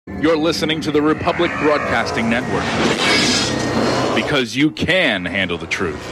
You're listening to the Republic Broadcasting Network, because you can handle the truth.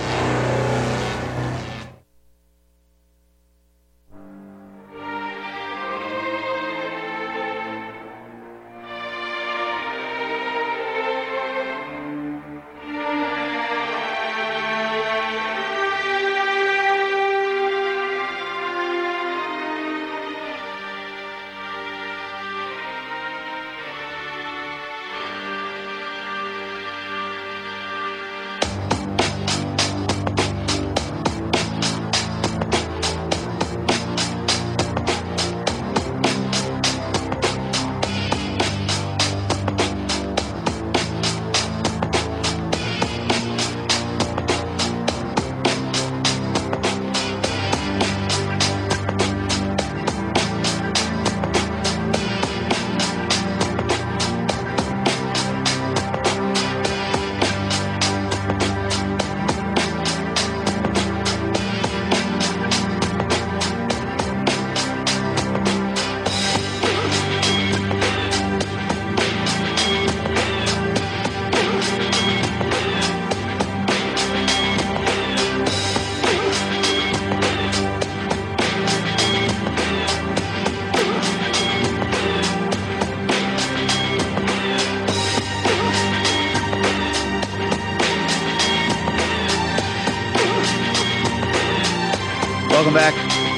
Welcome back.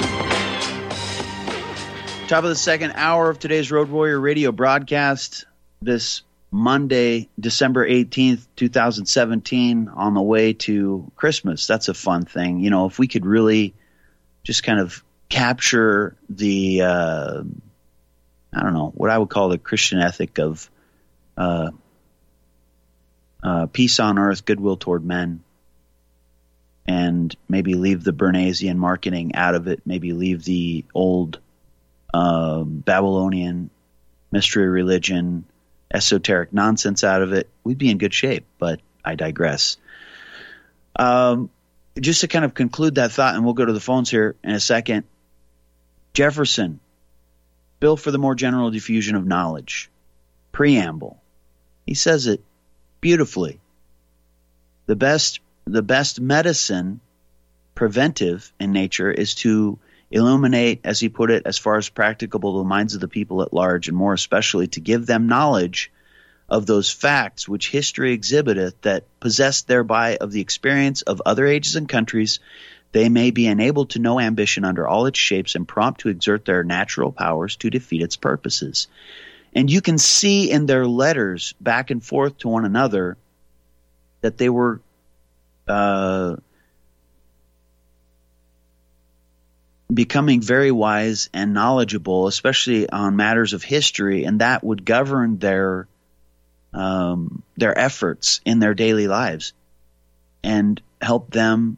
Top of the second hour of today's Road Warrior Radio broadcast this Monday, December 18th, 2017, on the way to Christmas. That's a fun thing. You know, if we could really just kind of capture the, I don't know, what I would call the Christian ethic of peace on earth, goodwill toward men, and maybe leave the Bernaysian marketing out of it, maybe leave the old Babylonian mystery religion, esoteric nonsense out of it, we'd be in good shape, but I digress. Just to kind of conclude that thought, and we'll go to the phones here in a second, Jefferson, Bill for the More General Diffusion of Knowledge, preamble. He says it beautifully. The best medicine, preventive in nature, is to illuminate, as he put it, as far as practicable, the minds of the people at large, and more especially to give them knowledge of those facts which history exhibiteth, that possessed thereby of the experience of other ages and countries, they may be enabled to know ambition under all its shapes, and prompt to exert their natural powers to defeat its purposes. And you can see in their letters back and forth to one another that they were becoming very wise and knowledgeable, especially on matters of history, and that would govern their efforts in their daily lives and help them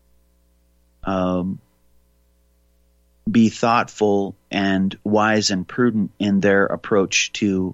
be thoughtful and wise and prudent in their approach to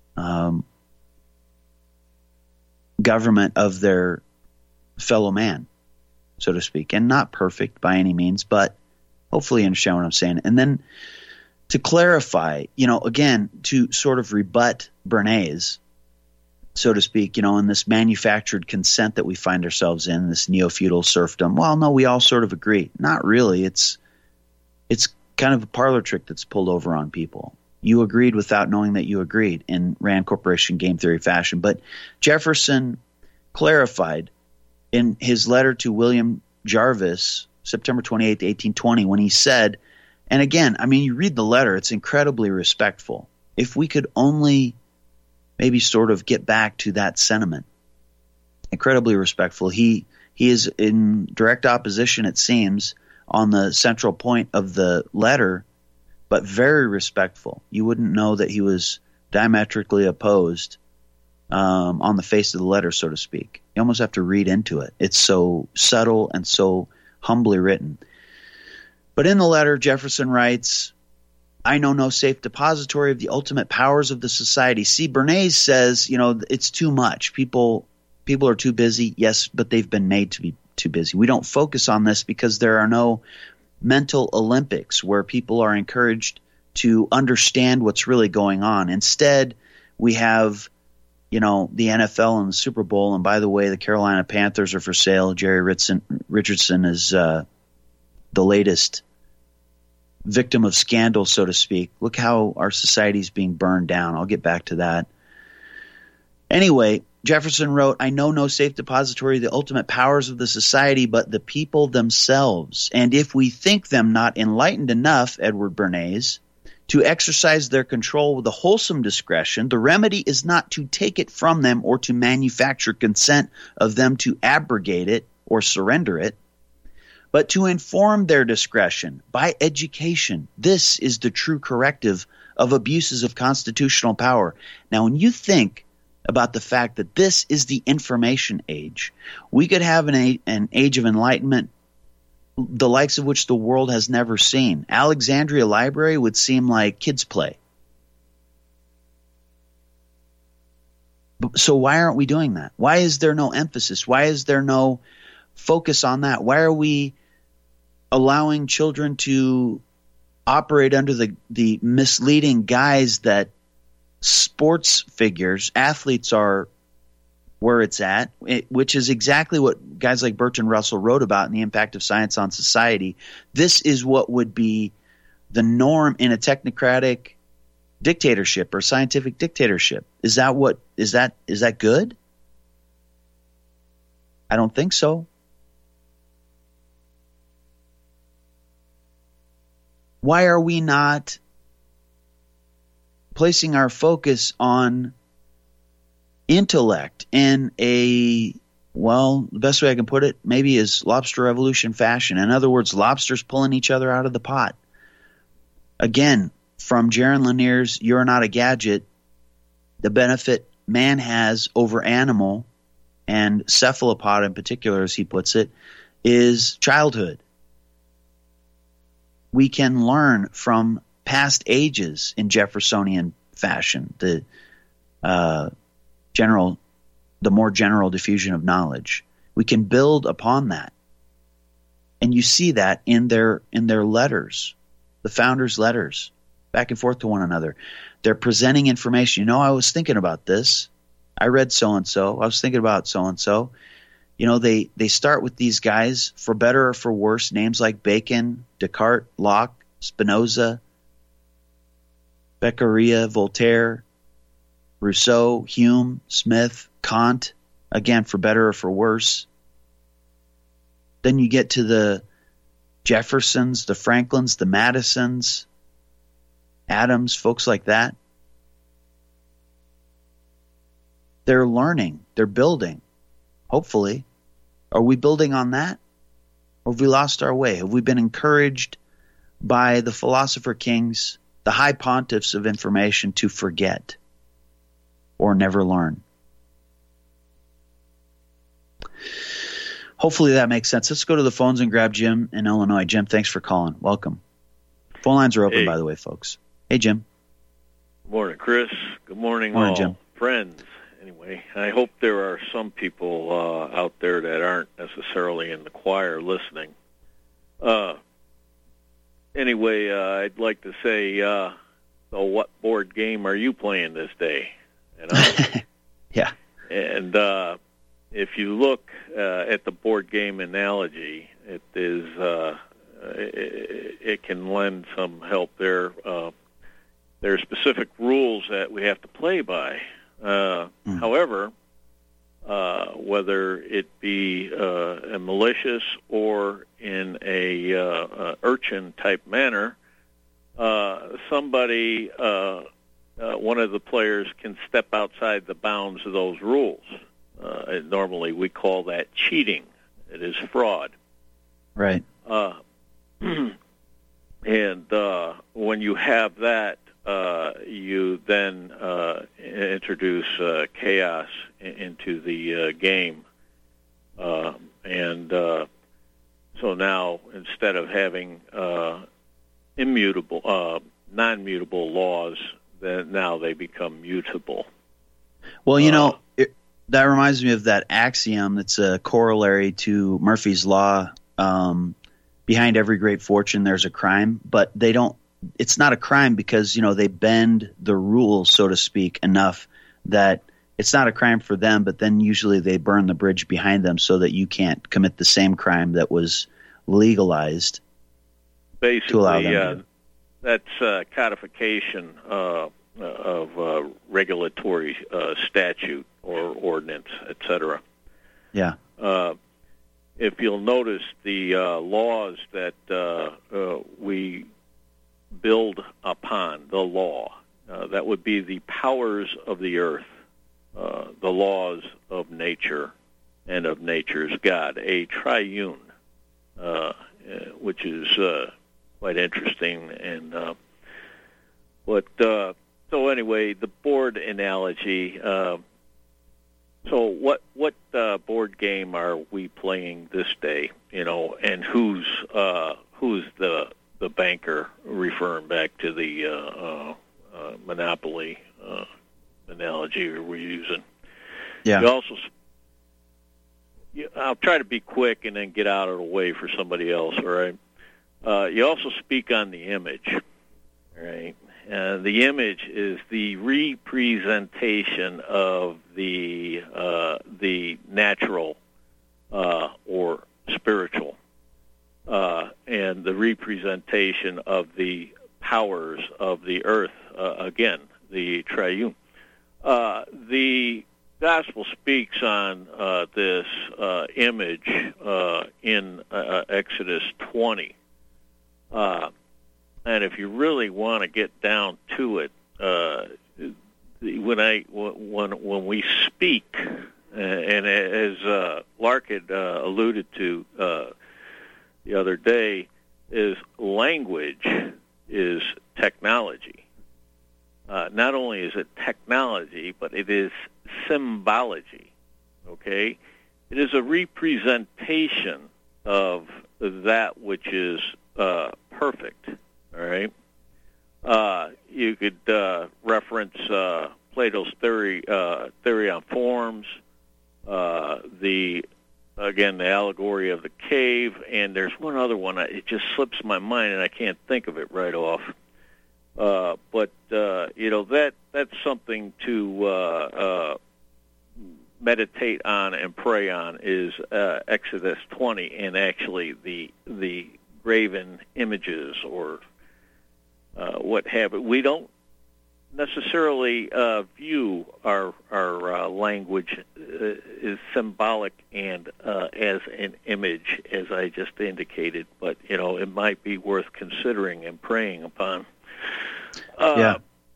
government of their fellow man, so to speak. And not perfect by any means, but hopefully you understand what I'm saying. And then to clarify, again, to sort of rebut Bernays, so to speak, in this manufactured consent that we find ourselves in, this neo-feudal serfdom. Well, no, we all sort of agree. Not really. It's kind of a parlor trick that's pulled over on people. You agreed without knowing that you agreed in Rand Corporation game theory fashion. But Jefferson clarified in his letter to William Jarvis, September 28, 1820, when he said, and again, I mean, you read the letter, it's incredibly respectful. If we could only maybe sort of get back to that sentiment, incredibly respectful. He is in direct opposition, it seems, on the central point of the letter, but very respectful. You wouldn't know that he was diametrically opposed on the face of the letter, so to speak. You almost have to read into it. It's so subtle and so humbly written. But in the letter, Jefferson writes, I know no safe depository of the ultimate powers of the society. See, Bernays says, it's too much. People are too busy. Yes, but they've been made to be too busy. We don't focus on this because there are no mental Olympics where people are encouraged to understand what's really going on. Instead, We have, the NFL and the Super Bowl. And by the way, the Carolina Panthers are for sale. Jerry Richardson is the latest victim of scandal, so to speak. Look how our society is being burned down. I'll get back to that. Anyway, Jefferson wrote, I know no safe depository of the ultimate powers of the society, but the people themselves. And if we think them not enlightened enough, Edward Bernays, to exercise their control with a wholesome discretion, the remedy is not to take it from them or to manufacture consent of them to abrogate it or surrender it, but to inform their discretion by education. This is the true corrective of abuses of constitutional power. Now, when you think about the fact that this is the information age, we could have an age of enlightenment the likes of which the world has never seen. Alexandria Library would seem like kids' play. So why aren't we doing that? Why is there no emphasis? Why is there no focus on that? Why are we allowing children to operate under the misleading guise that sports figures, athletes are where it's at, which is exactly what guys like Bertrand Russell wrote about in The Impact of Science on Society. This is what would be the norm in a technocratic dictatorship or scientific dictatorship. Is that good? I don't think so. Why are we not placing our focus on intellect in the best way I can put it maybe is lobster evolution fashion? In other words, lobsters pulling each other out of the pot. Again, from Jaron Lanier's You're Not a Gadget, the benefit man has over animal, and cephalopod in particular, as he puts it, is childhood. We can learn from past ages in Jeffersonian fashion, the more general diffusion of knowledge. We can build upon that. And you see that in their letters, the founders' letters, back and forth to one another. They're presenting information. I was thinking about this. I read so-and-so. I was thinking about so-and-so. They start with these guys, for better or for worse, names like Bacon, Descartes, Locke, Spinoza, Beccaria, Voltaire, Rousseau, Hume, Smith, Kant, again, for better or for worse. Then you get to the Jeffersons, the Franklins, the Madisons, Adams, folks like that. They're learning. They're building. Hopefully. Are we building on that? Or have we lost our way? Have we been encouraged by the philosopher kings, the high pontiffs of information, to forget or never learn? Hopefully that makes sense. Let's go to the phones and grab Jim in Illinois. Jim, thanks for calling. Welcome. Phone lines are open, by the way, folks. Hey, Jim. Good morning, Chris. Good morning, morning, all Jim. Friends. Anyway, I hope there are some people out there that aren't necessarily in the choir listening. Anyway, I'd like to say, so what board game are you playing this day? Yeah. And if you look at the board game analogy, it is it can lend some help there. There are specific rules that we have to play by. However, whether it be a malicious or in a urchin-type manner, somebody, one of the players can step outside the bounds of those rules. Normally we call that cheating. It is fraud. Right. And when you have that, you then introduce chaos into the game. So now, instead of having non-mutable laws, then now they become mutable. Well, that reminds me of that axiom that's a corollary to Murphy's Law. Behind every great fortune, there's a crime, but they don't it's not a crime because, they bend the rules, so to speak, enough that it's not a crime for them, but then usually they burn the bridge behind them so that you can't commit the same crime that was legalized. Basically, to allow them that's codification of regulatory statute or ordinance, etc. Yeah. If you'll notice, the laws that we build upon, the law, that would be the powers of the earth, the laws of nature and of nature's God, a triune, which is quite interesting. And so anyway, the board analogy. So what board game are we playing this day? And who's the banker? Referring back to the Monopoly analogy we're using. Yeah. You also, I'll try to be quick and then get out of the way for somebody else. All right. You also speak on the image. All right. The image is the representation of the natural or spiritual, and the representation of the powers of the earth. Again, the triune. The Gospel speaks on this image in Exodus 20. And if you really want to get down to it, when we speak, and as Lark had alluded to the other day, is language is technology. Not only is it technology, but it is symbology. Okay, it is a representation of that which is perfect. All right. You could reference Plato's theory on forms, the allegory of the cave, and there's one other one. It just slips my mind, and I can't think of it right off. But that's something to meditate on and pray on. Is Exodus 20, and actually the graven images or what have it. We don't necessarily view our language is symbolic and as an image, as I just indicated. But it might be worth considering and praying upon. Yeah.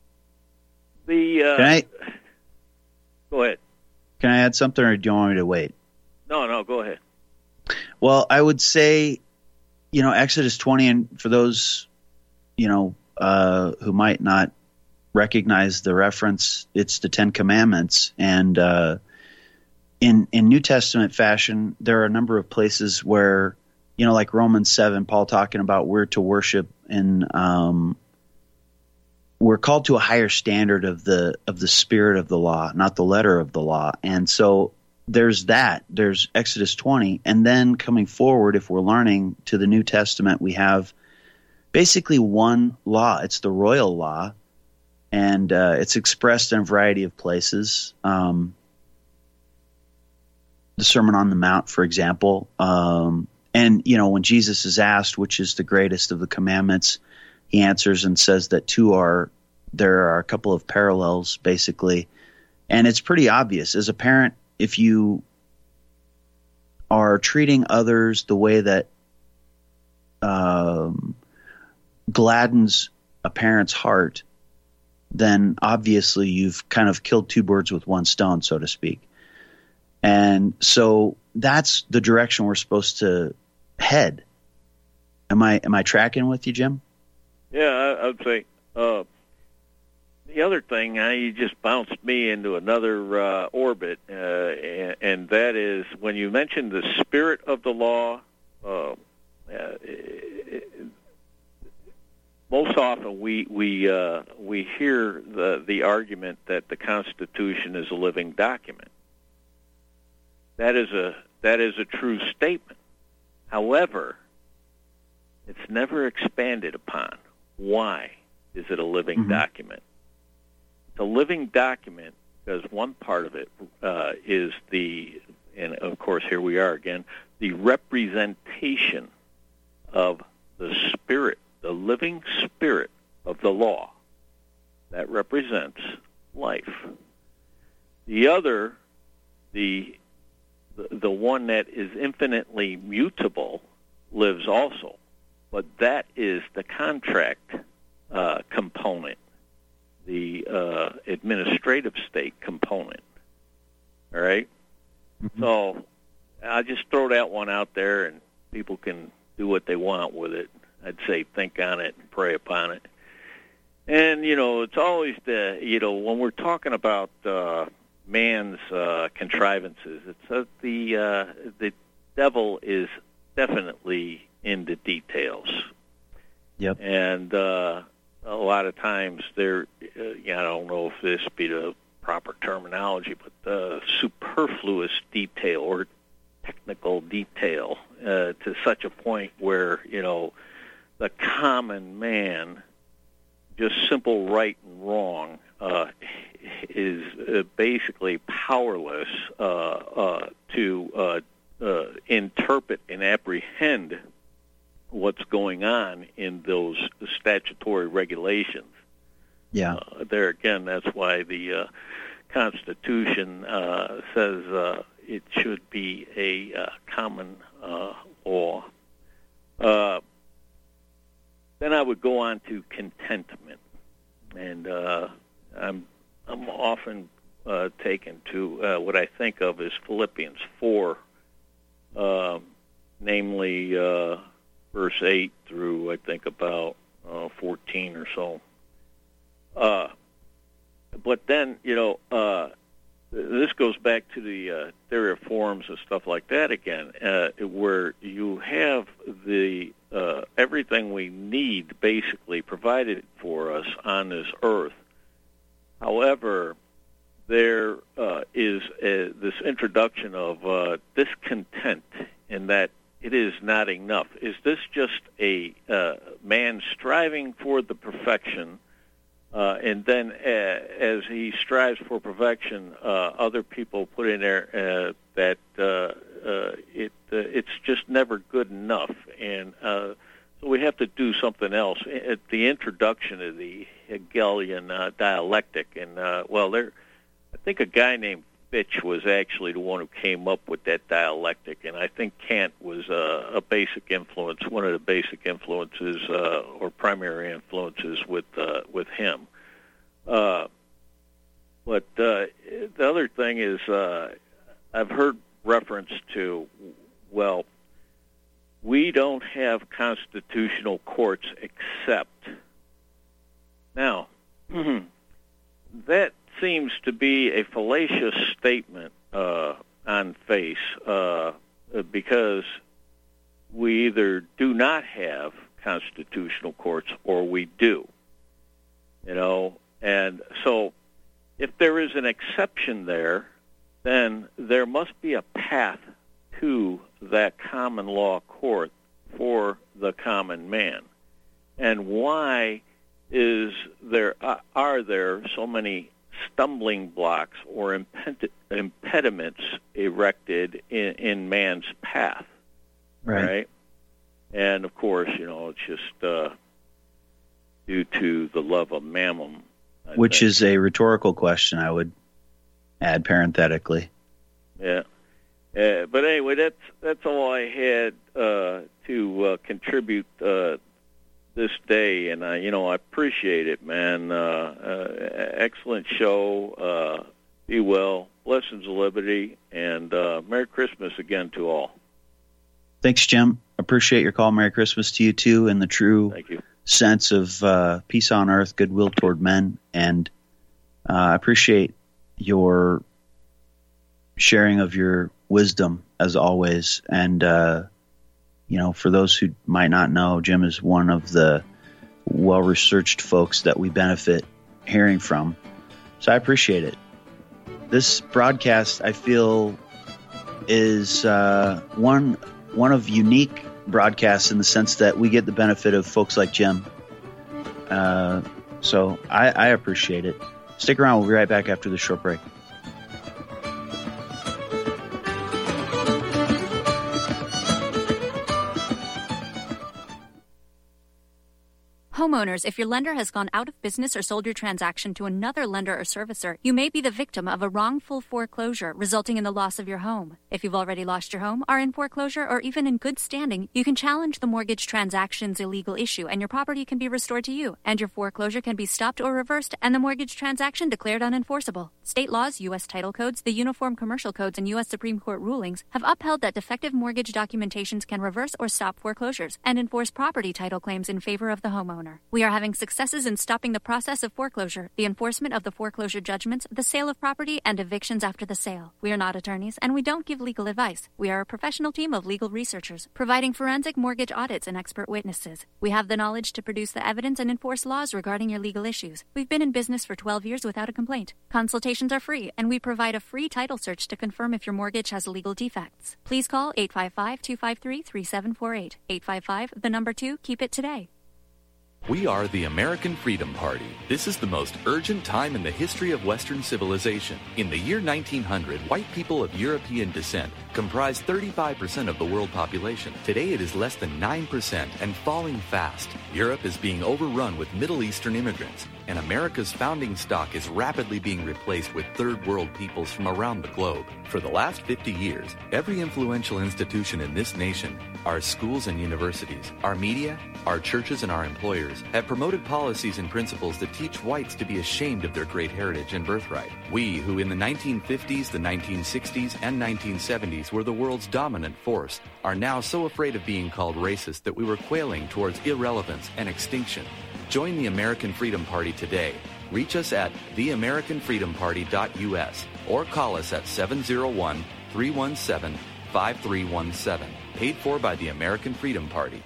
Go ahead. Can I add something, or do you want me to wait? No, go ahead. Well, I would say, Exodus 20, and for those, who might not recognize the reference, it's the Ten Commandments. And in New Testament fashion, there are a number of places where, like Romans 7, Paul talking about we're to worship, and we're called to a higher standard of the spirit of the law, not the letter of the law. And so there's that. There's Exodus 20. And then coming forward, if we're learning to the New Testament, we have basically one law. It's the royal law, and it's expressed in a variety of places. The Sermon on the Mount, for example. And, when Jesus is asked which is the greatest of the commandments, he answers and says that there are a couple of parallels, basically. And it's pretty obvious. As a parent, if you are treating others the way that gladdens a parent's heart, then obviously you've kind of killed two birds with one stone, so to speak. And so that's the direction we're supposed to head. Am I tracking with you, Jim? Yeah, I would say the other thing, you just bounced me into another orbit, and that is when you mentioned the spirit of the law. Most often we hear the argument that the Constitution is a living document. That is a true statement. However, it's never expanded upon. why is it a living document? It's a living document because one part of it is and of course here we are again, the representation of the spirit, the living spirit of the law that represents life. The other, the one that is infinitely mutable, lives also, but that is the contract component, the administrative state component. All right? Mm-hmm. So I'll just throw that one out there, and people can do what they want with it. I'd say think on it and pray upon it. And, it's always when we're talking about man's contrivances, it's that the devil is definitely in the details. Yep. And a lot of times I don't know if this be the proper terminology, but the superfluous detail or technical detail to such a point where, the common man, just simple right and wrong, is basically powerless to interpret and apprehend what's going on in those statutory regulations. Yeah. There again, that's why the Constitution says it should be a common law. Then I would go on to contentment, and I'm often taken to what I think of as Philippians 4, namely verse 8 through I think about 14 or so. But then, this goes back to the theory of forms and stuff like that again, where you have the everything we need basically provided for us on this earth. However, there is this introduction of discontent in that it is not enough. Is this just a man striving for the perfection, and then as he strives for perfection, other people put in there that it's just never good enough, and so we have to do something else. At the introduction of the Hegelian dialectic, and I think a guy named Fitch was actually the one who came up with that dialectic, and I think Kant was a basic influence, one of the basic influences or primary influences with him. But the other thing is I've heard reference to, we don't have constitutional courts except. Now, that seems to be a fallacious statement on face because we either do not have constitutional courts or we do, and so if there is an exception there, then there must be a path to that common law court for the common man. And why are there so many stumbling blocks or impediments erected in man's path? Right? And of course, it's just due to the love of mammon. Which is a rhetorical question, I would add parenthetically. Yeah. But anyway, that's all I had to contribute this day, and I appreciate it, man. Excellent show. Be well. Blessings of liberty, and Merry Christmas again to all. Thanks, Jim. Appreciate your call. Merry Christmas to you too, in the true sense of peace on earth, goodwill toward men, and I appreciate your sharing of your wisdom as always. And for those who might not know, Jim is one of the well-researched folks that we benefit hearing from. So I appreciate it. This broadcast, I feel, is one of unique broadcasts in the sense that we get the benefit of folks like Jim So I appreciate it. Stick around. We'll be right back after the short break. Homeowners, if your lender has gone out of business or sold your transaction to another lender or servicer, you may be the victim of a wrongful foreclosure, resulting in the loss of your home. If you've already lost your home, are in foreclosure, or even in good standing, you can challenge the mortgage transaction's illegal issue, and your property can be restored to you, and your foreclosure can be stopped or reversed, and the mortgage transaction declared unenforceable. State laws, U.S. title codes, the Uniform Commercial Codes, and U.S. Supreme Court rulings have upheld that defective mortgage documentations can reverse or stop foreclosures and enforce property title claims in favor of the homeowner. We are having successes in stopping the process of foreclosure, the enforcement of the foreclosure judgments, the sale of property, and evictions after the sale. We are not attorneys, and we don't give legal advice. We are a professional team of legal researchers, providing forensic mortgage audits and expert witnesses. We have the knowledge to produce the evidence and enforce laws regarding your legal issues. We've been in business for 12 years without a complaint. Consultations are free, and we provide a free title search to confirm if your mortgage has legal defects. Please call 855-253-3748. 855, 2, keep it today. We are the American Freedom Party. This is the most urgent time in the history of Western civilization. In the year 1900, white people of European descent comprised 35% of the world population. Today it is less than 9% and falling fast. Europe is being overrun with Middle Eastern immigrants, and America's founding stock is rapidly being replaced with third world peoples from around the globe. For the last 50 years, every influential institution in this nation, our schools and universities, our media, our churches, and our employers have promoted policies and principles that teach whites to be ashamed of their great heritage and birthright. We, who in the 1950s, the 1960s, and 1970s were the world's dominant force, are now so afraid of being called racist that we were quailing towards irrelevance and extinction. Join the American Freedom Party today. Reach us at theamericanfreedomparty.us or call us at 701-317-5317. Paid for by the American Freedom Party.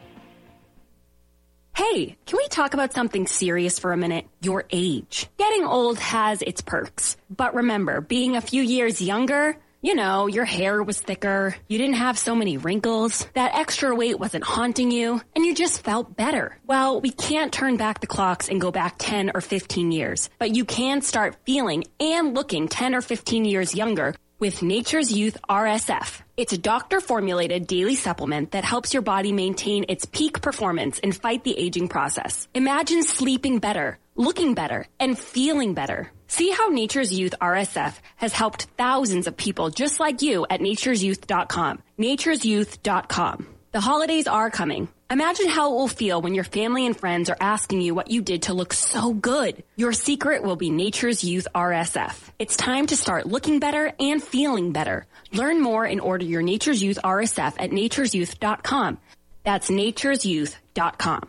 Hey, can we talk about something serious for a minute? Your age. Getting old has its perks. But remember, being a few years younger, you know, your hair was thicker, you didn't have so many wrinkles, that extra weight wasn't haunting you, and you just felt better. Well, we can't turn back the clocks and go back 10 or 15 years, but you can start feeling and looking 10 or 15 years younger with Nature's Youth RSF. It's a doctor-formulated daily supplement that helps your body maintain its peak performance and fight the aging process. Imagine sleeping better, looking better, and feeling better. See how Nature's Youth RSF has helped thousands of people just like you at nature'syouth.com. nature'syouth.com. The holidays are coming. Imagine how it will feel when your family and friends are asking you what you did to look so good. Your secret will be Nature's Youth RSF. It's time to start looking better and feeling better. Learn more and order your Nature's Youth RSF at nature'syouth.com. That's nature'syouth.com.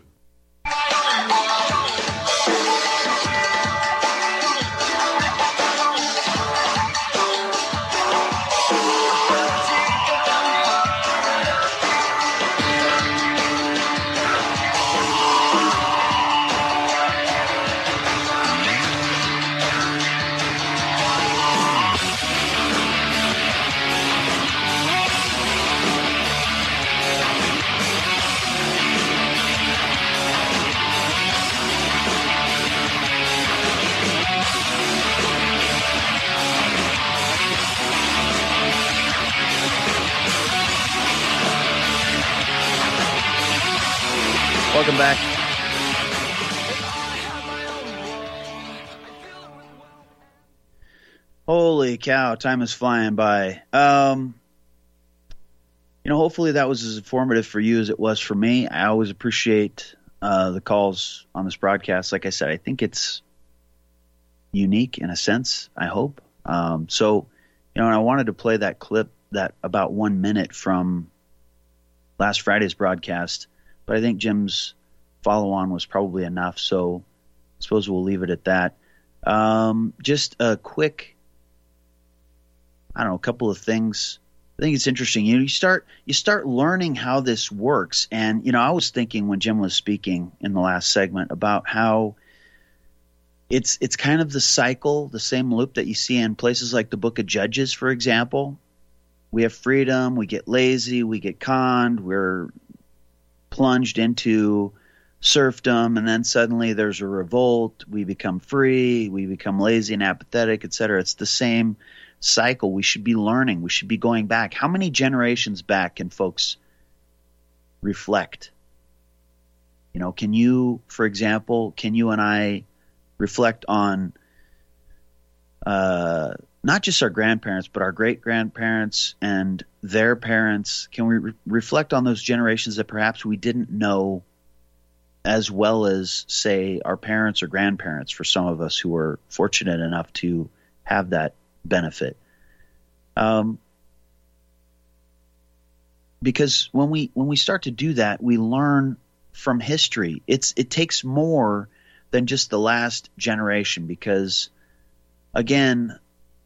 Welcome back. Holy cow, time is flying by. Hopefully that was as informative for you as it was for me. I always appreciate the calls on this broadcast. Like I said, I think it's unique in a sense, I hope. And I wanted to play that clip, that about 1 minute from last Friday's broadcast, but I think Jim's follow-on was probably enough, so I suppose we'll leave it at that. Just a quick, a couple of things. I think it's interesting. You start learning how this works, and I was thinking when Jim was speaking in the last segment about how it's kind of the cycle, the same loop that you see in places like the Book of Judges, for example. We have freedom, we get lazy, we get conned, we're plunged into serfdom, and then suddenly there's a revolt. We become free. We become lazy and apathetic, etc. It's the same cycle. We should be learning. We should be going back. How many generations back can folks reflect? Can you, for example, can you and I reflect on not just our grandparents, but our great-grandparents and their parents? Can we reflect on those generations that perhaps we didn't know as well as, say, our parents or grandparents, for some of us who were fortunate enough to have that benefit? Because when we start to do that, we learn from history. It takes more than just the last generation, because, again,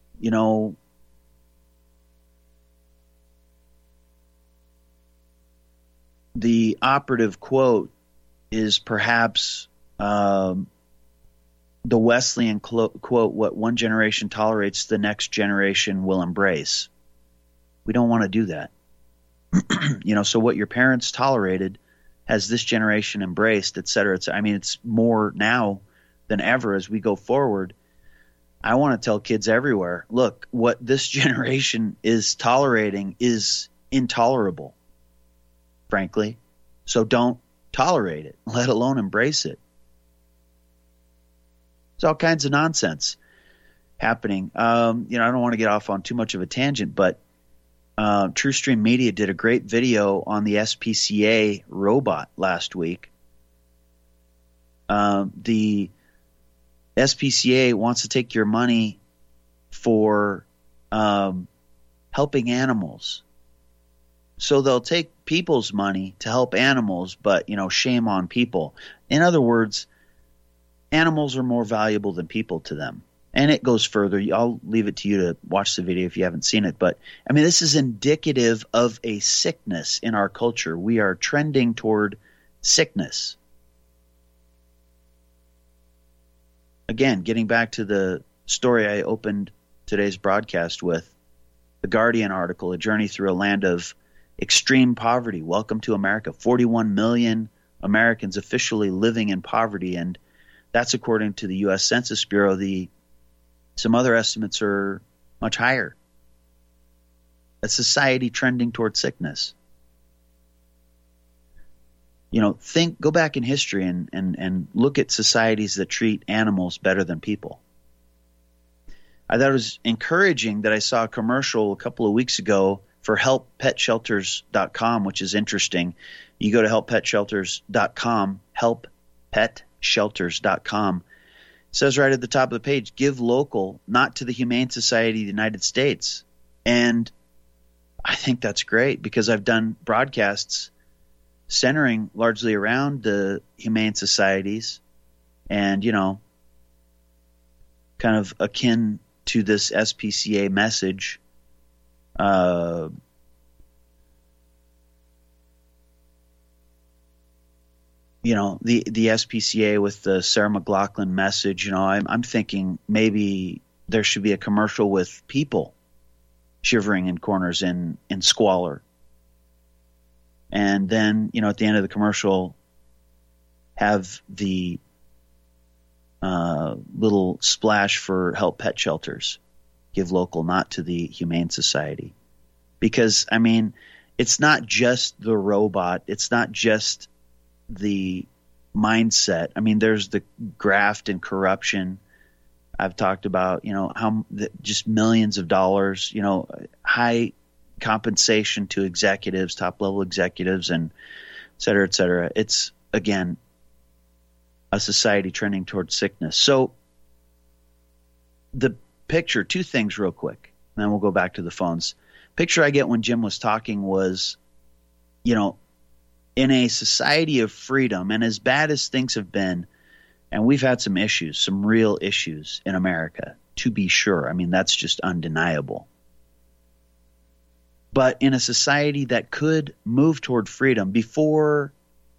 the operative quote is perhaps the Wesleyan quote, "What one generation tolerates, the next generation will embrace." We don't want to do that. So what your parents tolerated has this generation embraced, et cetera. It's more now than ever as we go forward. I want to tell kids everywhere, look, what this generation is tolerating is intolerable, frankly. So don't tolerate it, let alone embrace it. There's all kinds of nonsense happening. I don't want to get off on too much of a tangent, but TrueStream Media did a great video on the SPCA robot last week. The SPCA wants to take your money for helping animals. So they'll take people's money to help animals, but, shame on people. In other words, animals are more valuable than people to them. And it goes further. I'll leave it to you to watch the video if you haven't seen it. But, this is indicative of a sickness in our culture. We are trending toward sickness. Again, getting back to the story I opened today's broadcast with, the Guardian article, "A Journey Through a Land of Extreme Poverty. Welcome to America." 41 million Americans officially living in poverty, and that's according to the U.S. Census Bureau. Some other estimates are much higher. A society trending toward sickness. Go back in history and look at societies that treat animals better than people. I thought it was encouraging that I saw a commercial a couple of weeks ago for helppetshelters.com, which is interesting. You go to helppetshelters.com, helppetshelters.com. It says right at the top of the page, "Give local, not to the Humane Society of the United States." And I think that's great, because I've done broadcasts centering largely around the humane societies and, kind of akin to this SPCA message. The SPCA with the Sarah McLachlan message, I'm thinking maybe there should be a commercial with people shivering in corners in squalor. And then, at the end of the commercial, have the little splash for Help Pet Shelters. Give local, not to the Humane Society. Because, it's not just the robot. It's not just the mindset. There's the graft and corruption. I've talked about, just millions of dollars, high compensation to executives, top level executives, and et cetera, et cetera. It's, again, a society trending towards sickness. So the picture, two things real quick, and then we'll go back to the phones. Picture I get when Jim was talking was, in a society of freedom, and as bad as things have been, and we've had some issues, some real issues in America, to be sure. That's just undeniable. But in a society that could move toward freedom before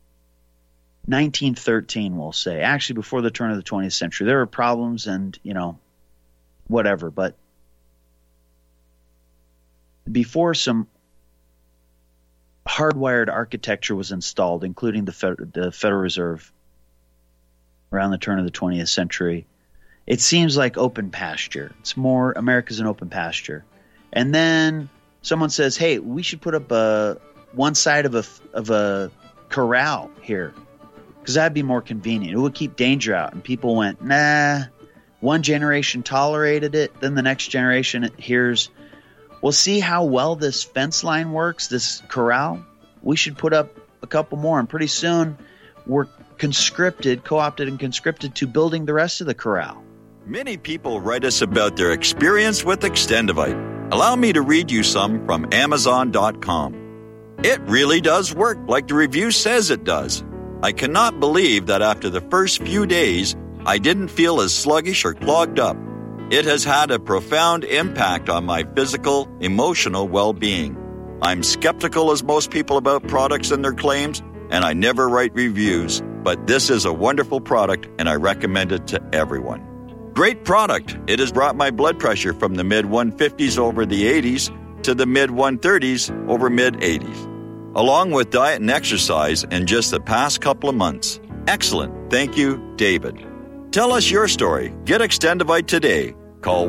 1913, we'll say, actually before the turn of the 20th century, there were problems and, whatever. But before some hardwired architecture was installed, including the Federal Reserve around the turn of the 20th century. It seems like open pasture. It's more America's an open pasture. And then someone says, hey, we should put up one side of a corral here because that'd be more convenient. It would keep danger out. And people went, nah. One generation tolerated it. Then the next generation hears, well, see how well this fence line works, this corral? We should put up a couple more. And pretty soon we're co-opted and conscripted to building the rest of the corral. Many people write us about their experience with Extendivite. Allow me to read you some from Amazon.com. It really does work like the review says it does. I cannot believe that after the first few days, I didn't feel as sluggish or clogged up. It has had a profound impact on my physical, emotional well-being. I'm skeptical as most people about products and their claims, and I never write reviews, but this is a wonderful product and I recommend it to everyone. Great product. It has brought my blood pressure from the mid-150s over the 80s to the mid-130s over mid-80s, along with diet and exercise in just the past couple of months. Excellent. Thank you, David. Tell us your story. Get Extendivite today. Call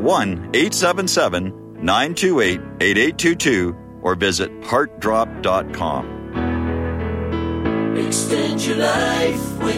1-877-928-8822 or visit heartdrop.com. Extend your life with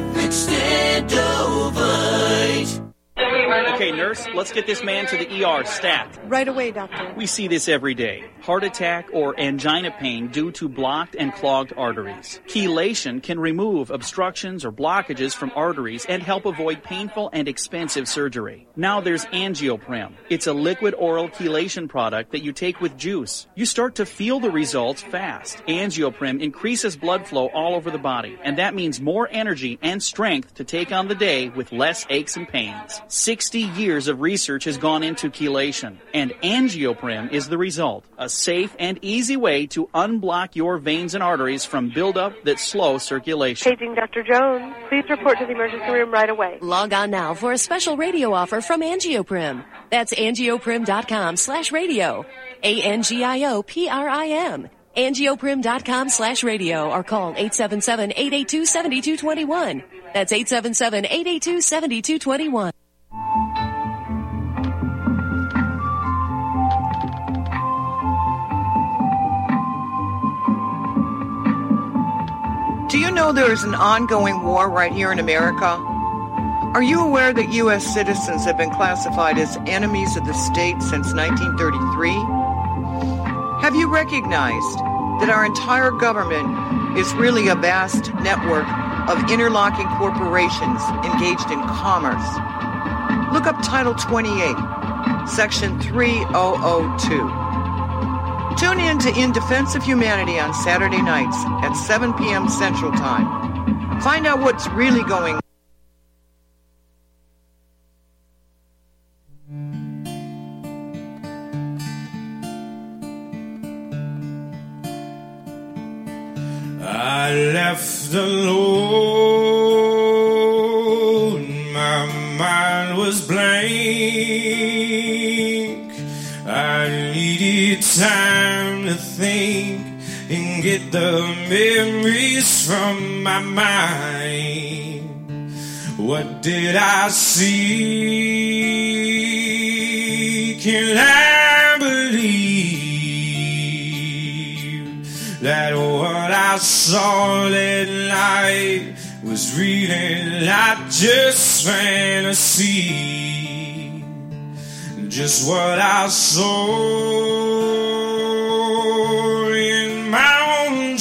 Extendovite. Okay, nurse, let's get this man to the ER stat. Right away, doctor. We see this every day. Heart attack or angina pain due to blocked and clogged arteries. Chelation can remove obstructions or blockages from arteries and help avoid painful and expensive surgery. Now there's Angioprim. It's a liquid oral chelation product that you take with juice. You start to feel the results fast. Angioprim increases blood flow all over the body, and that means more energy and strength to take on the day with less aches and pains. 60 years of research has gone into chelation, and Angioprim is the result. A safe and easy way to unblock your veins and arteries from buildup that slow circulation. Paging Dr. Jones. Please report to the emergency room right away. Log on now for a special radio offer from Angioprim. That's angioprim.com/radio. ANGIOPRIM. Angioprim.com/radio or call 877-882-7221. That's 877-882-7221. Do you know there is an ongoing war right here in America? Are you aware that U.S. citizens have been classified as enemies of the state since 1933? Have you recognized that our entire government is really a vast network of interlocking corporations engaged in commerce? Look up Title 28, Section 3002. Tune in to In Defense of Humanity on Saturday nights at 7 p.m. Central Time. Find out what's really going on. I left alone, my mind was blank. I needed time to think and get the memories from my mind. What did I see? Can I believe that what I saw that night was really not just fantasy? Just what I saw in my own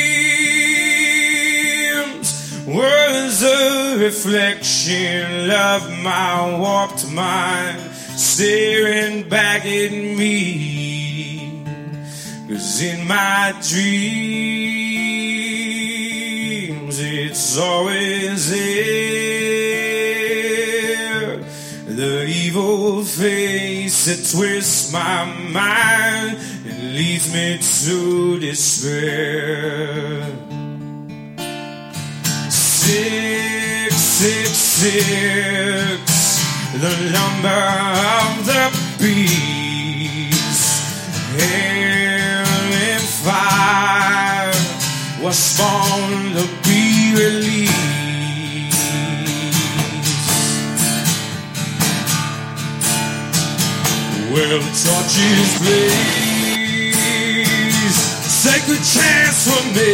dreams was a reflection of my warped mind staring back at me. 'Cause in my dreams it's always there, the evil face that twists my mind and leads me to despair. 666, the number of the beast. Hell and fire was born to be released. Well, the torches blaze, sacred chance for me.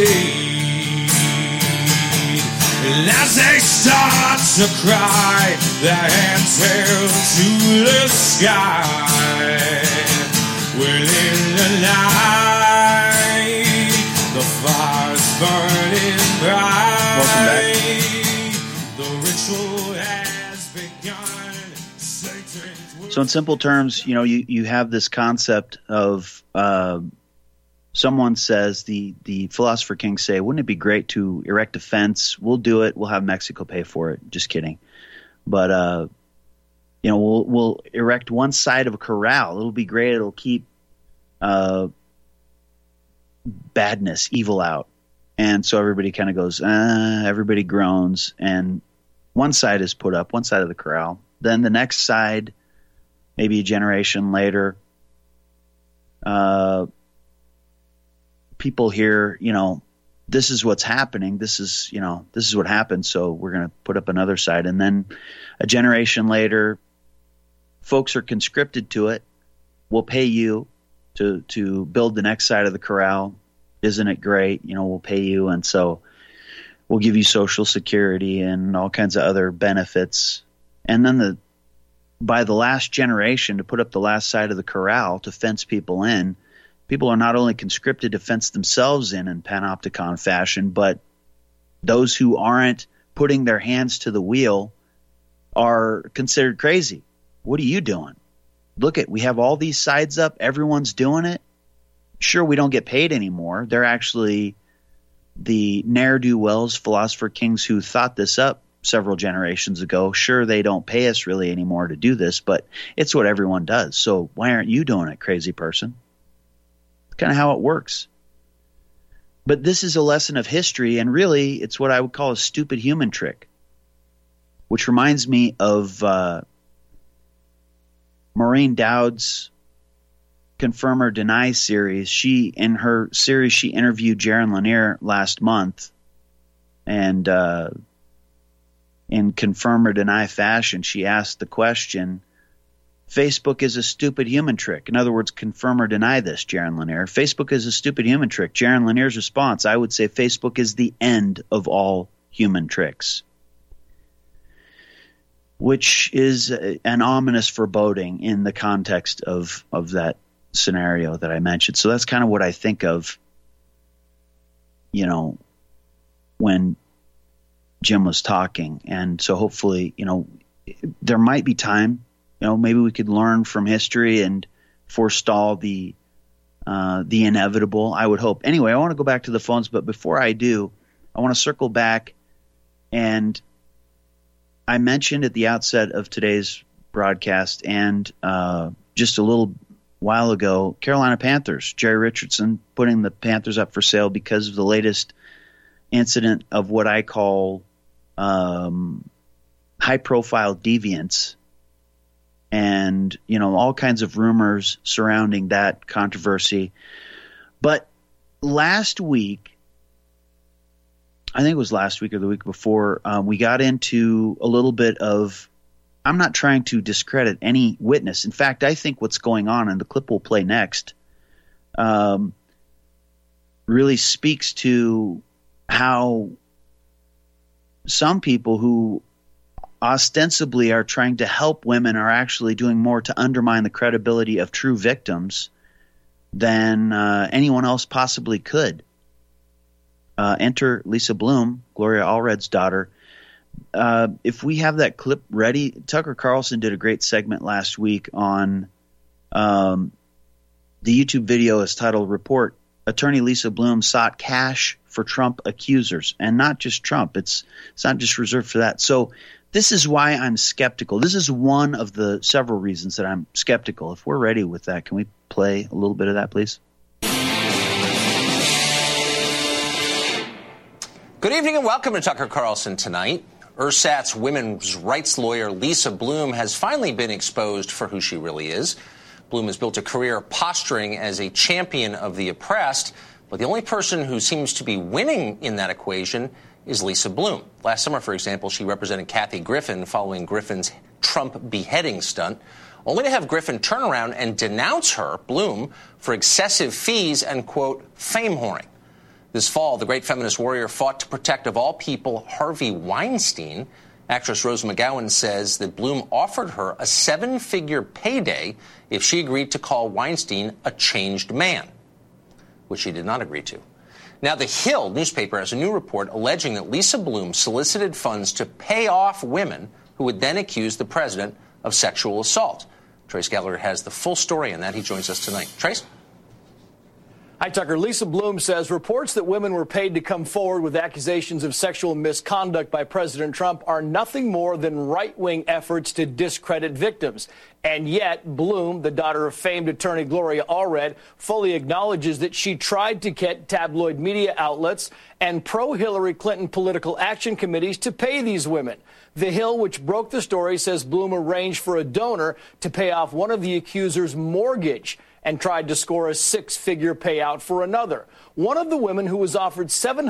And as they start to cry, their hands held to the sky. Well, in the night, the fire's burning bright. Welcome back. The ritual has begun. Satan's So in simple terms, you have this concept of someone says, the philosopher kings say, wouldn't it be great to erect a fence? We'll do it. We'll have Mexico pay for it. Just kidding. But, we'll erect one side of a corral. It'll be great. It'll keep badness, evil out. And so everybody kind of goes, everybody groans. And one side is put up, one side of the corral. Then the next side, maybe a generation later, people hear, this is what's happening. This is what happened. So we're going to put up another side. And then a generation later, folks are conscripted to it. We'll pay you to build the next side of the corral. Isn't it great? We'll pay you. And so we'll give you Social Security and all kinds of other benefits. And then by the last generation, to put up the last side of the corral to fence people in, people are not only conscripted to fence themselves in panopticon fashion, but those who aren't putting their hands to the wheel are considered crazy. What are you doing? Look we have all these sides up. Everyone's doing it. Sure, we don't get paid anymore. They're actually the ne'er-do-wells, philosopher kings who thought this up several generations ago. Sure, they don't pay us really anymore to do this, but it's what everyone does. So why aren't you doing it, crazy person? It's kind of how it works. But this is a lesson of history, and really it's what I would call a stupid human trick, which reminds me of Maureen Dowd's Confirm or Deny series. In her series, she interviewed Jaron Lanier last month, and in Confirm or Deny fashion, she asked the question, Facebook is a stupid human trick. In other words, confirm or deny this, Jaron Lanier. Facebook is a stupid human trick. Jaron Lanier's response, I would say Facebook is the end of all human tricks, which is an ominous foreboding in the context of that scenario that I mentioned. So that's kind of what I think of, when Jim was talking. And so hopefully, there might be time, maybe we could learn from history and forestall the inevitable, I would hope. Anyway, I want to go back to the phones, but before I do, I want to circle back. And I mentioned at the outset of today's broadcast and just a little while ago, Carolina Panthers, Jerry Richardson putting the Panthers up for sale because of the latest incident of what I call high-profile deviance, and all kinds of rumors surrounding that controversy. But last week, I think it was last week or the week before, we got into a little bit of, I'm not trying to discredit any witness. In fact, I think what's going on, and the clip we'll play next, really speaks to how some people who ostensibly are trying to help women are actually doing more to undermine the credibility of true victims than anyone else possibly could. Enter Lisa Bloom, Gloria Allred's daughter. If we have that clip ready, Tucker Carlson did a great segment last week on the YouTube video is titled Report, Attorney Lisa Bloom sought cash for Trump accusers. And not just Trump. It's not just reserved for that. So this is why I'm skeptical. This is one of the several reasons that I'm skeptical. If we're ready with that, can we play a little bit of that, please? Good evening and welcome to Tucker Carlson Tonight. Ersatz women's rights lawyer Lisa Bloom has finally been exposed for who she really is. Bloom has built a career posturing as a champion of the oppressed, But the only person who seems to be winning in that equation is Lisa Bloom. Last summer, for example, she represented Kathy Griffin following Griffin's Trump beheading stunt, only to have Griffin turn around and denounce her, Bloom, for excessive fees and, quote, fame whoring. This fall, the great feminist warrior fought to protect, of all people, Harvey Weinstein. Actress Rose McGowan says that Bloom offered her a 7-figure payday if she agreed to call Weinstein a changed man, which she did not agree to. Now, The Hill newspaper has a new report alleging that Lisa Bloom solicited funds to pay off women who would then accuse the president of sexual assault. Trace Gallagher has the full story on that. He joins us tonight. Trace? Hi, Tucker. Lisa Bloom says reports that women were paid to come forward with accusations of sexual misconduct by President Trump are nothing more than right-wing efforts to discredit victims. And yet, Bloom, the daughter of famed attorney Gloria Allred, fully acknowledges that she tried to get tabloid media outlets and pro-Hillary Clinton political action committees to pay these women. The Hill, which broke the story, says Bloom arranged for a donor to pay off one of the accuser's mortgage and tried to score a 6-figure payout for another. One of the women who was offered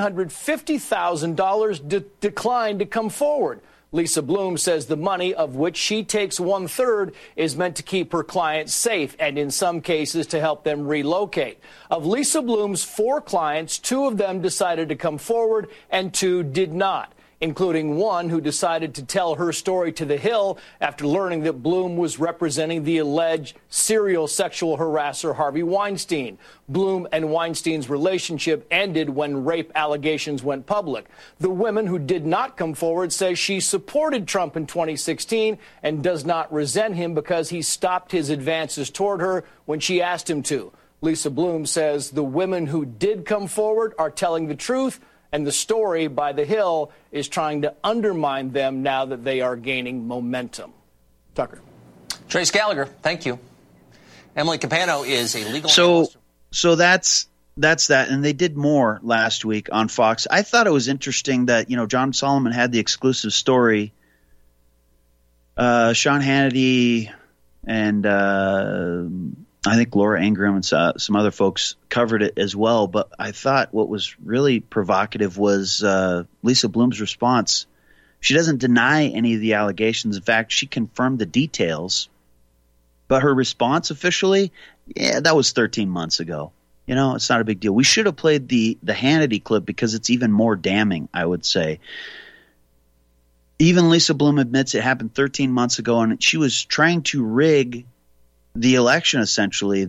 $750,000 declined to come forward. Lisa Bloom says the money, of which she takes 1/3, is meant to keep her clients safe and in some cases to help them relocate. Of Lisa Bloom's 4 clients, 2 of them decided to come forward and 2 did not, including one who decided to tell her story to The Hill after learning that Bloom was representing the alleged serial sexual harasser Harvey Weinstein. Bloom and Weinstein's relationship ended when rape allegations went public. The woman who did not come forward says she supported Trump in 2016 and does not resent him because he stopped his advances toward her when she asked him to. Lisa Bloom says the women who did come forward are telling the truth, and the story by The Hill is trying to undermine them now that they are gaining momentum. Tucker. Trace Gallagher, thank you. Emily Capano is a legal analyst. So that's that. And they did more last week on Fox. I thought it was interesting that, John Solomon had the exclusive story. Sean Hannity and I think Laura Ingraham and some other folks covered it as well. But I thought what was really provocative was Lisa Bloom's response. She doesn't deny any of the allegations. In fact, she confirmed the details. But her response officially, that was 13 months ago. It's not a big deal. We should have played the Hannity clip because it's even more damning, I would say. Even Lisa Bloom admits it happened 13 months ago, and she was trying to rig the election, essentially.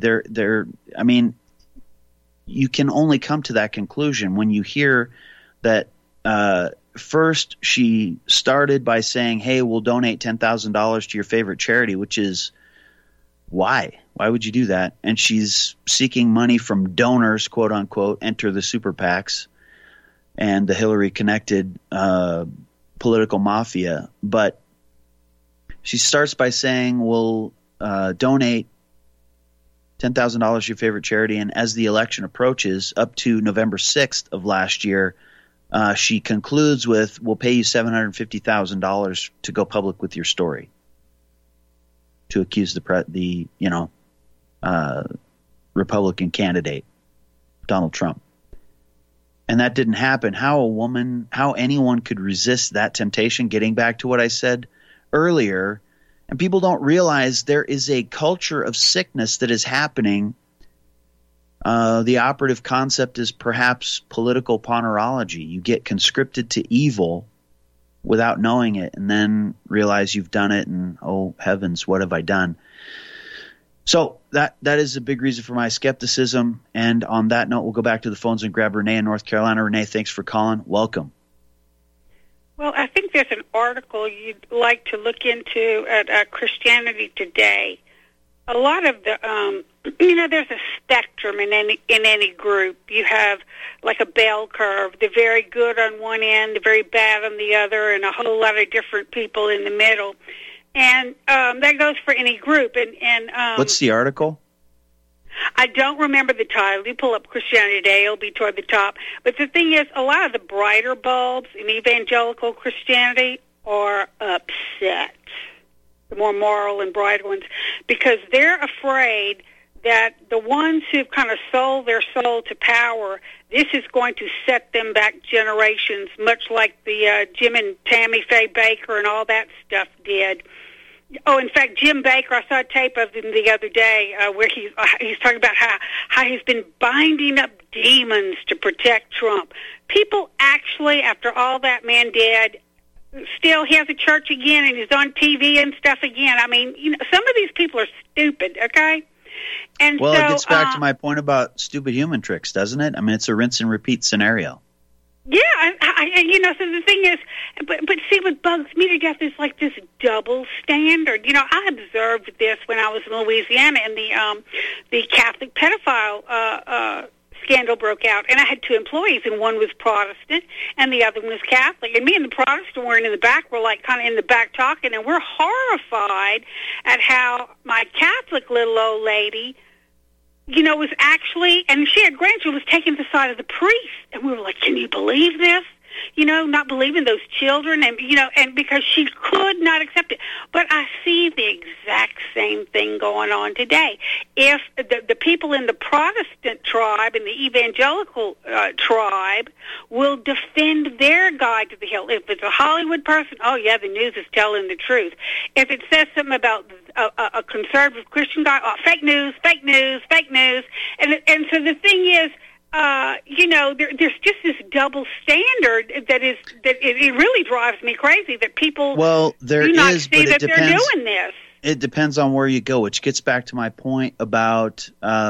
You can only come to that conclusion when you hear that first she started by saying, hey, we'll donate $10,000 to your favorite charity, which is why? Why would you do that? And she's seeking money from donors, quote unquote, enter the super PACs and the Hillary connected political mafia. But she starts by saying, we'll donate $10,000 to your favorite charity. And as the election approaches, up to November 6th of last year, she concludes with, we'll pay you $750,000 to go public with your story, to accuse the Republican candidate, Donald Trump. And that didn't happen. How anyone could resist that temptation, getting back to what I said earlier. And people don't realize there is a culture of sickness that is happening. The operative concept is perhaps political ponerology. You get conscripted to evil without knowing it and then realize you've done it and, oh, heavens, what have I done? So that is a big reason for my skepticism. And on that note, we'll go back to the phones and grab Renee in North Carolina. Renee, thanks for calling. Welcome. Well, I think there's an article you'd like to look into at Christianity Today. A lot of the, there's a spectrum in any group. You have like a bell curve, the very good on one end, the very bad on the other, and a whole lot of different people in the middle. And that goes for any group. And what's the article? I don't remember the title. You pull up Christianity Today, it'll be toward the top. But the thing is, a lot of the brighter bulbs in evangelical Christianity are upset, the more moral and bright ones, because they're afraid that the ones who've kind of sold their soul to power, this is going to set them back generations, much like the Jim and Tammy Faye Baker and all that stuff did. Oh, in fact, Jim Baker, I saw a tape of him the other day where he's talking about how he's been binding up demons to protect Trump. People actually, after all that man did, still he has a church again and he's on TV and stuff again. I mean, some of these people are stupid, okay? And well, so, it gets back to my point about stupid human tricks, doesn't it? I mean, it's a rinse and repeat scenario. Yeah, so the thing is, but see, what bugs me to death is like this double standard. I observed this when I was in Louisiana and the Catholic pedophile scandal broke out, and I had two employees, and one was Protestant, and the other one was Catholic. And me and the Protestant were in the back, we're like kind of in the back talking, and we're horrified at how my Catholic little old lady, was actually, and she had grandchildren, was taking the side of the priest. And we were like, can you believe this? Not believing those children, and, and because she could not accept it. But I see the exact same thing going on today. If the people in the Protestant tribe and the evangelical tribe will defend their guide to the hill. If it's a Hollywood person, oh, yeah, the news is telling the truth. If it says something about a conservative Christian guy, oh, fake news, fake news, fake news. And so the thing is, there's just this double standard that it really drives me crazy that people do not see that they're doing this. It depends on where you go, which gets back to my point about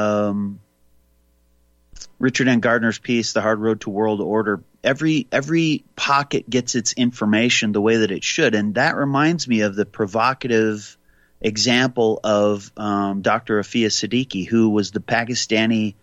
Richard N. Gardner's piece, The Hard Road to World Order. Every pocket gets its information the way that it should, and that reminds me of the provocative example of Dr. Afia Siddiqui, who was the Pakistani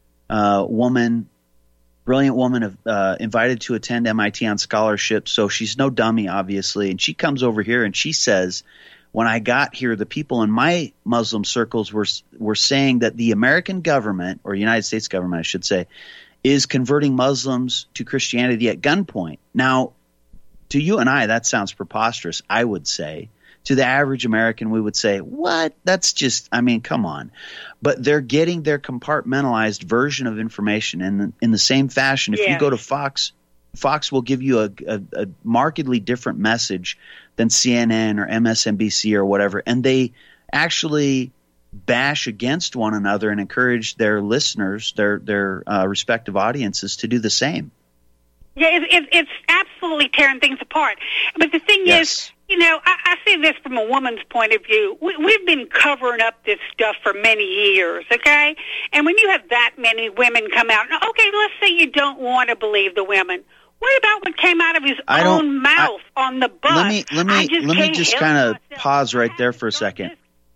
woman, brilliant woman, invited to attend MIT on scholarship. So she's no dummy, obviously. And she comes over here and she says, when I got here, the people in my Muslim circles were saying that the American government, or United States government, I should say, is converting Muslims to Christianity at gunpoint. Now, to you and I, that sounds preposterous, I would say. To the average American, we would say, what? That's just, come on. But they're getting their compartmentalized version of information in the same fashion. If you go to Fox will give you a markedly different message than CNN or MSNBC or whatever. And they actually bash against one another and encourage their listeners, their respective audiences, to do the same. Yeah, it's absolutely tearing things apart. But the thing is, I see this from a woman's point of view. We've been covering up this stuff for many years, okay? And when you have that many women come out, okay, let's say you don't want to believe the women. What about what came out of his own mouth on the bus? Let me just kind of pause right there for a second.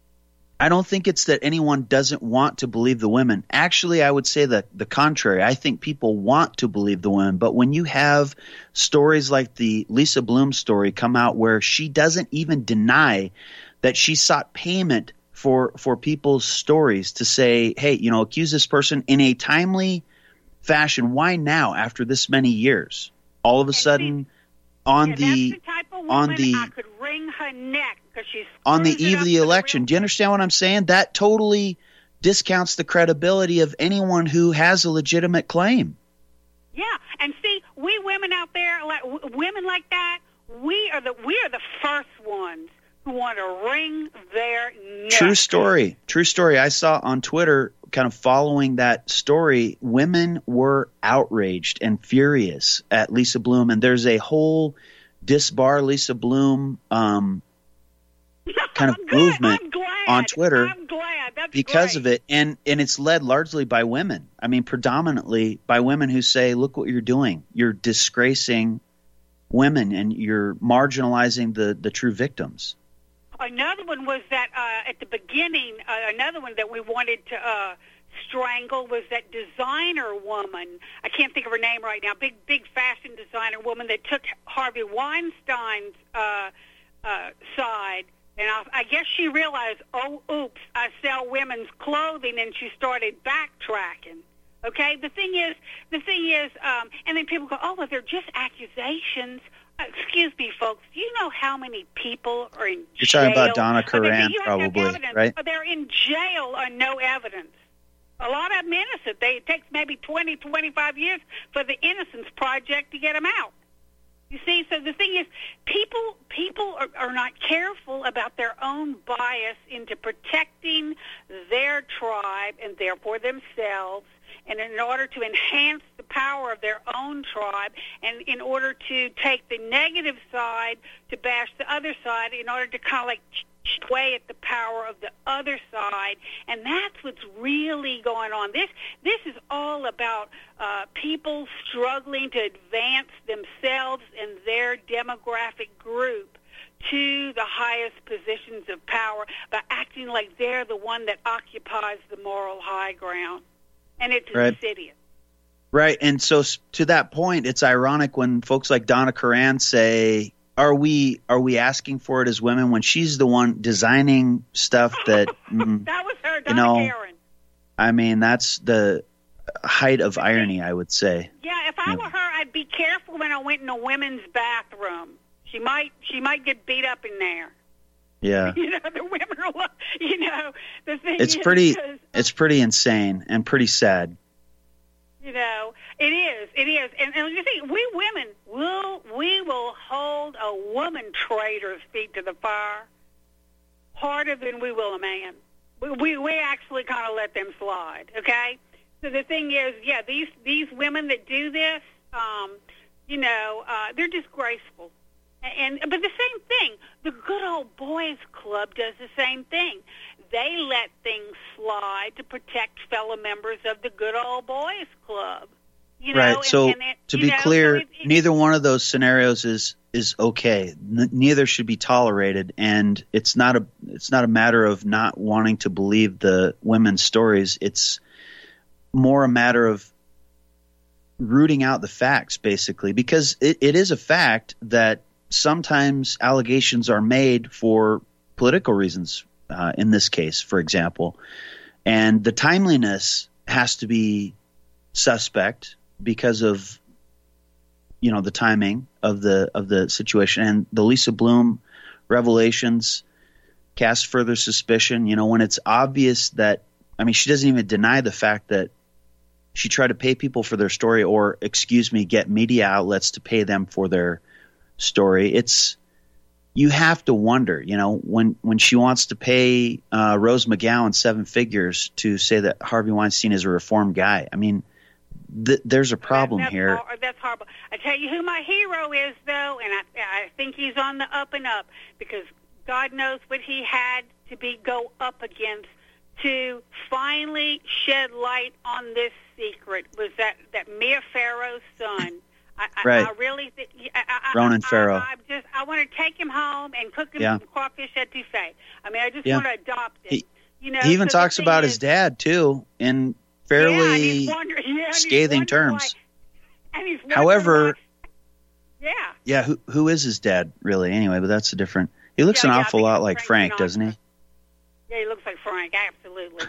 I don't think it's that anyone doesn't want to believe the women. Actually, I would say that the contrary. I think people want to believe the women. But when you have stories like the Lisa Bloom story come out where she doesn't even deny that she sought payment for people's stories to say, hey, accuse this person in a timely fashion. Why now, after this many years? All of a sudden, on the I could wring her neck because she's on the eve of the election. Do you understand what I'm saying? That totally discounts the credibility of anyone who has a legitimate claim. Yeah, and see, we women out there, women like that, we are the first ones who want to wring their neck. True story. I saw on Twitter, kind of following that story, women were outraged and furious at Lisa Bloom, and there's a whole disbar Lisa Bloom kind of movement on Twitter. I'm glad. That's because great. of it, and it's led largely by women. Predominantly by women who say, look what you're doing. You're disgracing women and you're marginalizing the true victims. Another one was that at the beginning, another one that we wanted to strangle was that designer woman. I can't think of her name right now. Big fashion designer woman that took Harvey Weinstein's side. And I guess she realized, oh, oops, I sell women's clothing, and she started backtracking. Okay, the thing is, and then people go, oh, well, they're just accusations. Excuse me, folks. Do you know how many people are in jail? You're talking about Donna Karan, probably, right? They're in jail on no evidence. A lot of them innocent. It takes maybe 20, 25 years for the Innocence Project to get them out. You see, so the thing is, people are not careful about their own bias into protecting their tribe and therefore themselves, and in order to enhance the power of their own tribe, and in order to take the negative side to bash the other side, in order to kind of like sway at the power of the other side, and that's what's really going on. This is all about people struggling to advance themselves and their demographic group to the highest positions of power by acting like they're the one that occupies the moral high ground, and it's insidious. Right, and so to that point, it's ironic when folks like Donna Karan say, Are we asking for it as women when she's the one designing stuff that that was her, Donna Karan. I mean, that's the height of irony, I would say. Yeah, if I were her, I'd be careful when I went in a women's bathroom. She might get beat up in there. Yeah. The women are, the thing it's pretty insane and pretty sad. It is. And you see, we women will hold a woman traitor's feet to the fire harder than we will a man. We actually kind of let them slide, okay? So the thing is, these women that do this, they're disgraceful. But the same thing, the Good Old Boys Club does the same thing. They let things slide to protect fellow members of the Good Old Boys Club. Right. So to be clear, neither one of those scenarios is okay. Neither should be tolerated, and it's not a matter of not wanting to believe the women's stories. It's more a matter of rooting out the facts, basically, because it is a fact that sometimes allegations are made for political reasons. In this case, for example, and the timeliness has to be suspect because of the timing of the situation, and the Lisa Bloom revelations cast further suspicion. When it's obvious that, she doesn't even deny the fact that she tried to pay people for their story, or get media outlets to pay them for their story. You have to wonder, when she wants to pay Rose McGowan 7 figures to say that Harvey Weinstein is a reformed guy. There's a problem here. That's horrible. I tell you who my hero is, though, and I think he's on the up and up, because God knows what he had to go up against to finally shed light on this secret, was that Mia Farrow's son. Right. I really think Ronan Farrow. I want to take him home and cook him some crawfish etouffee. I just want to adopt him. He even talks about his dad too in fairly scathing terms. However, who is his dad really anyway? But that's a different. He looks an awful lot like Frank, doesn't he? Yeah, he looks like Frank. Absolutely.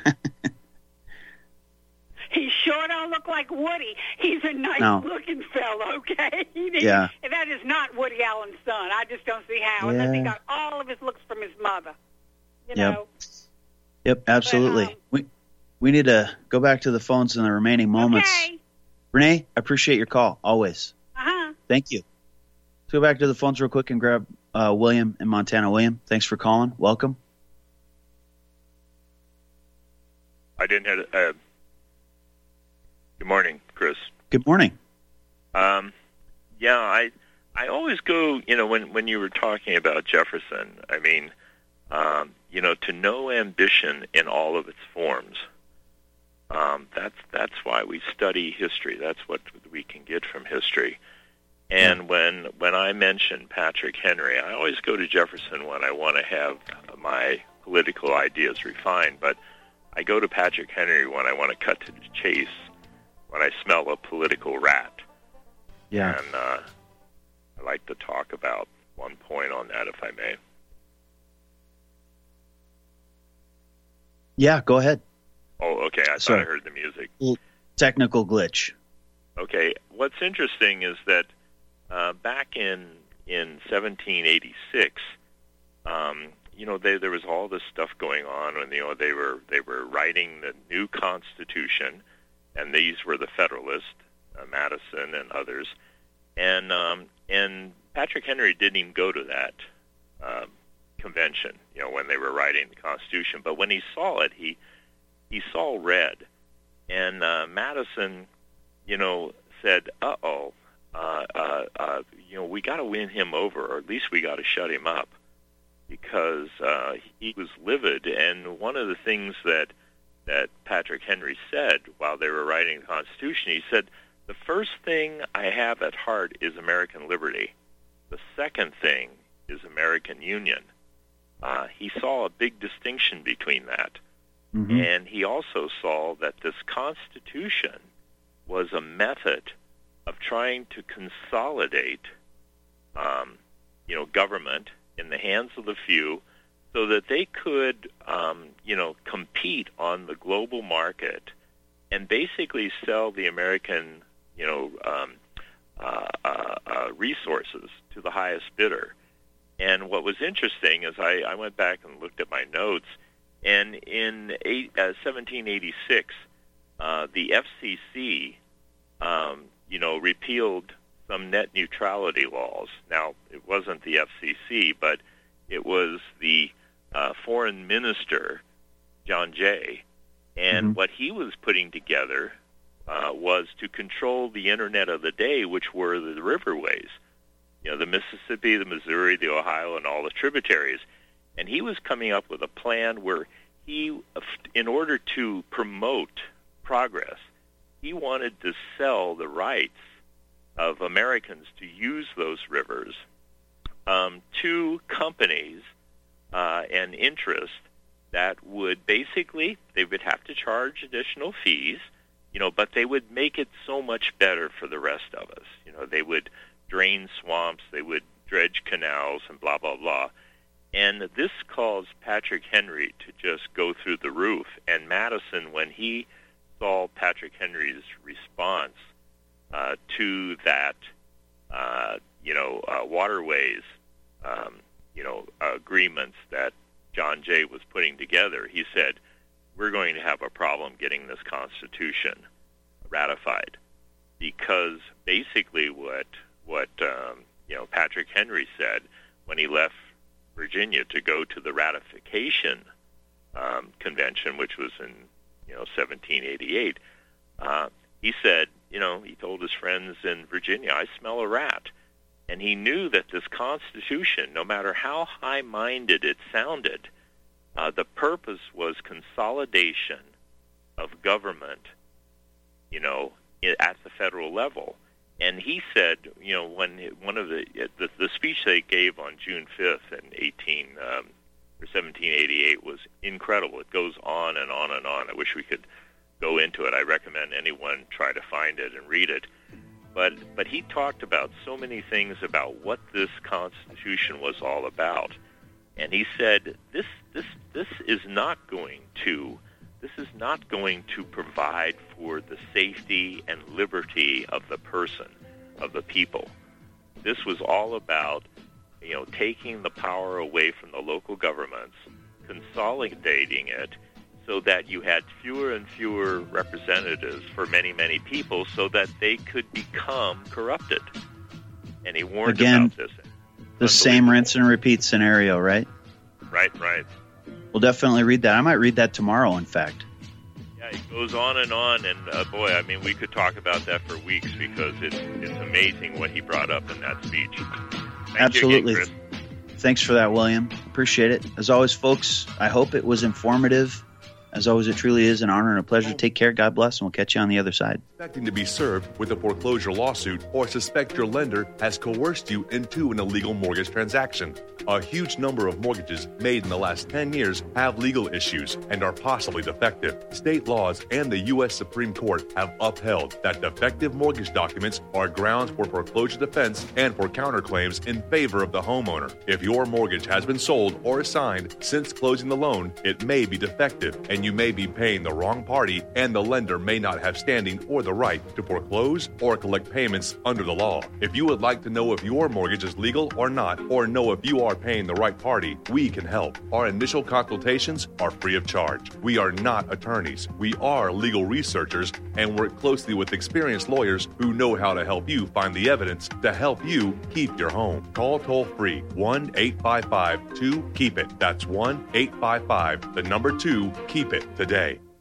He sure don't look like Woody. He's a nice-looking fellow, okay? That is not Woody Allen's son. I just don't see how, unless he got all of his looks from his mother. Yep, absolutely. But, we need to go back to the phones in the remaining moments. Okay. Renee, I appreciate your call, always. Uh-huh. Thank you. Let's go back to the phones real quick and grab William in Montana. William, thanks for calling. Welcome. I didn't have Good morning, Chris. Good morning. I always go, when you were talking about Jefferson, to know ambition in all of its forms. That's why we study history. That's what we can get from history. And when I mention Patrick Henry, I always go to Jefferson when I want to have my political ideas refined, but I go to Patrick Henry when I want to cut to the chase, when I smell a political rat. Yeah. And I'd like to talk about one point on that, if I may. Yeah, go ahead. Oh, okay. I thought I heard the music. Technical glitch. Okay. What's interesting is that back in in 1786, there was all this stuff going on, and they were writing the new Constitution, and these were the Federalists, Madison and others, and Patrick Henry didn't even go to that convention, when they were writing the Constitution. But when he saw it, he saw red, and Madison, said, we got to win him over, or at least we got to shut him up, because he was livid. And one of the things that Patrick Henry said while they were writing the Constitution, he said, the first thing I have at heart is American liberty. The second thing is American union. He saw a big distinction between that. Mm-hmm. And he also saw that this Constitution was a method of trying to consolidate, government in the hands of the few, so that they could, compete on the global market and basically sell the American, resources to the highest bidder. And what was interesting is I went back and looked at my notes, and in 1786, the FCC, repealed some net neutrality laws. Now, it wasn't the FCC, but it was the foreign minister, John Jay, and what he was putting together was to control the Internet of the day, which were the riverways, the Mississippi, the Missouri, the Ohio, and all the tributaries. And he was coming up with a plan where he, in order to promote progress, he wanted to sell the rights of Americans to use those rivers to companies and interests that would basically, they would have to charge additional fees, but they would make it so much better for the rest of us. They would drain swamps, they would dredge canals, and blah, blah, blah. And this caused Patrick Henry to just go through the roof. And Madison, when he saw Patrick Henry's response to that, waterways, agreements that John Jay was putting together, he said, we're going to have a problem getting this Constitution ratified, because basically what Patrick Henry said when he left Virginia to go to the ratification convention, which was in 1788, he said, he told his friends in Virginia, I smell a rat. And he knew that this Constitution, no matter how high-minded it sounded, the purpose was consolidation of government, at the federal level. And he said, when one of the speech they gave on June 5th in 1788 was incredible. It goes on and on and on. I wish we could go into it. I recommend anyone try to find it and read it. But he talked about so many things about what this Constitution was all about. And he said, this is not going to provide for the safety and liberty of the person, of the people. This was all about, taking the power away from the local governments, consolidating it so that you had fewer and fewer representatives for many, many people so that they could become corrupted. And he warned about this. The same rinse and repeat scenario, right? Right. We'll definitely read that. I might read that tomorrow, in fact. Yeah, it goes on, and we could talk about that for weeks, because it's amazing what he brought up in that speech. Absolutely. You again, Chris. Thanks for that, William. Appreciate it. As always, folks, I hope it was informative. As always, it truly is an honor and a pleasure. Take care. God bless, and we'll catch you on the other side. Expecting to be served with a foreclosure lawsuit or suspect your lender has coerced you into an illegal mortgage transaction. A huge number of mortgages made in the last 10 years have legal issues and are possibly defective. State laws and the U.S. Supreme Court have upheld that defective mortgage documents are grounds for foreclosure defense and for counterclaims in favor of the homeowner. If your mortgage has been sold or assigned since closing the loan, it may be defective and you may be paying the wrong party, and the lender may not have standing or the right to foreclose or collect payments under the law. If you would like to know if your mortgage is legal or not, or know if you are paying the right party, we can help. Our initial consultations are free of charge. We are not attorneys. We are legal researchers and work closely with experienced lawyers who know how to help you find the evidence to help you keep your home. Call toll-free 1-855-2-KEEP-IT. That's 1-855-2-KEEP-IT today.